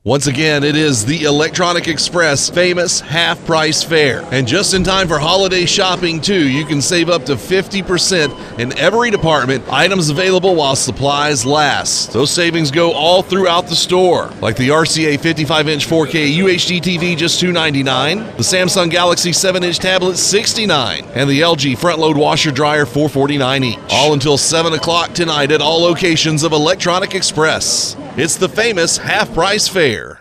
Once again, it is the Electronic Express famous half-price fair. And just in time for holiday shopping, too, you can save up to 50% in every department. Items available while supplies last. Those savings go all throughout the store, like the RCA 55-inch 4K UHD TV, just $299, the Samsung Galaxy 7-inch tablet, $69, and the LG front-load washer-dryer, $449 each. All until 7 o'clock tonight at all locations of Electronic Express. It's the famous half-price fair.